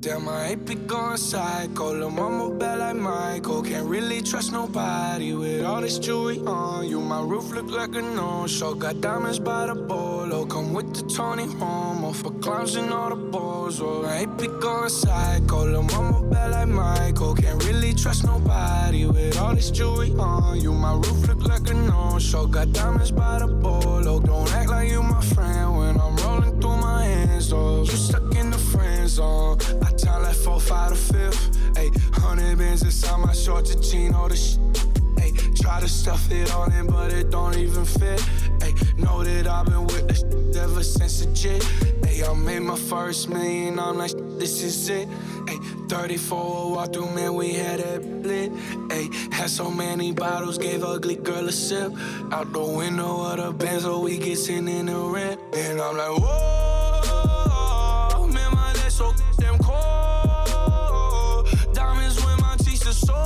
Damn, I ain't be going psycho. Lil' mama bad like Michael. Can't really trust nobody with all this jewelry on you. My roof look like a no-show. Got diamonds by the bolo. Come with the Tony Romo for clowns and all the balls. Oh, I ain't be going psycho. Lil' mama bad like Michael. Can't really trust nobody with all this jewelry on you. My roof look like a no-show. Got diamonds by the bolo. Don't act like you my friend when I'm rolling through my hands. Oh, you stuck in the friend zone. I time like 4, 5 to 5th. Ayy, 100 bins inside my shorts, a jean, all the shit. Ayy, try to stuff it all in, but it don't even fit. Ayy, know that I've been with this ever since the jit. Ayy, I made my first million, I'm like, this is it. Ayy, 34 walk through, man, we had that lit. Ayy, had so many bottles, gave ugly girl a sip. Out the window of the Benz, so we get sitting in the rent. And I'm like, whoa, man, my legs so damn cold. Diamonds when my teeth are sore.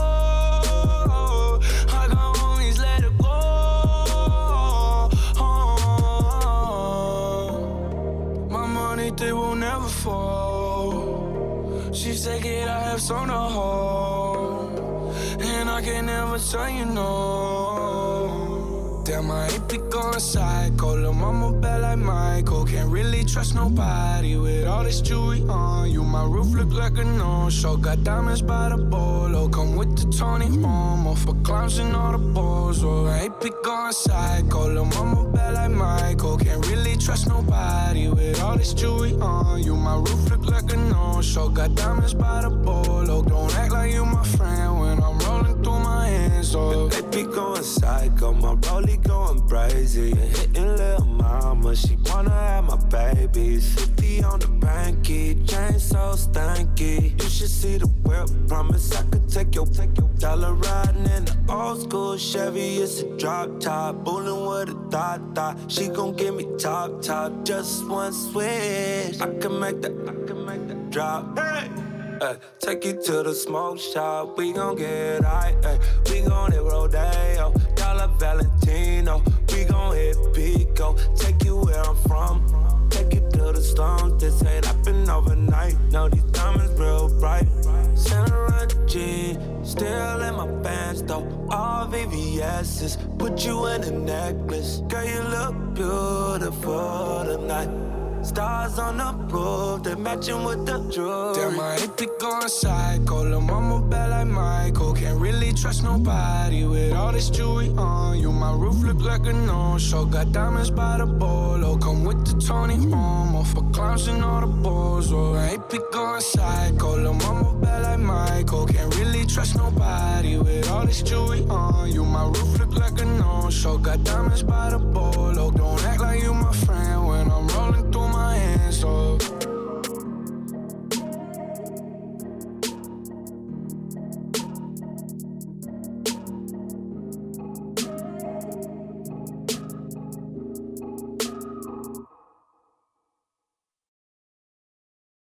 I got homies, let it go. My money, they will never fall. She said, kid, I have some to hold, and I can never tell you no. Damn, I ain't be going psycho. Lil' mama bad like Michael. Can't really trust nobody with all this jewelry on you. My roof look like a no-show. Got diamonds by the bolo. Come with the Tony Romo for clowns and all the balls. Oh, I ain't be going psycho. Lil' mama bad like Michael. Can't really trust nobody with all this jewelry on you. My roof look like a no-show. Got diamonds by the bolo. Don't act like you my friend when I'm rolling through my hands. Oh, they be going psycho. My rollie going crazy. Hitting lil' mama, she wanna have my babies. 50 on the banky, chain so stanky. You should see the whip, promise I could take your dollar riding in the old school Chevy. It's a drop top, bullin' with a thought. She gon' give me top, just one switch. I can make that drop. Hey! Take you to the smoke shop, we gon' get high. We gon' hit Rodeo, Dollar Valentino. We gon' hit Pico, take you where I'm from. Take you to the slums, this ain't happen overnight. No, these diamonds real bright. Santa G, still in my pants though. All VVS's, put you in a necklace. Girl, you look beautiful tonight. Stars on the roof, they matching with the jewelry. Damn, I ain't be going psycho. Lil' mama bad like Michael. Can't really trust nobody with all this jewelry on you. My roof look like a no-show. Got diamonds by the bolo. Come with the Tony Romo for clowns and all the balls. Oh, I ain't be going psycho. Lil' mama bad like Michael. Can't really trust nobody with all this jewelry on you. My roof look like a no-show. Got diamonds by the bolo. Don't act like you my friend when I'm rolling through my hands. Oh.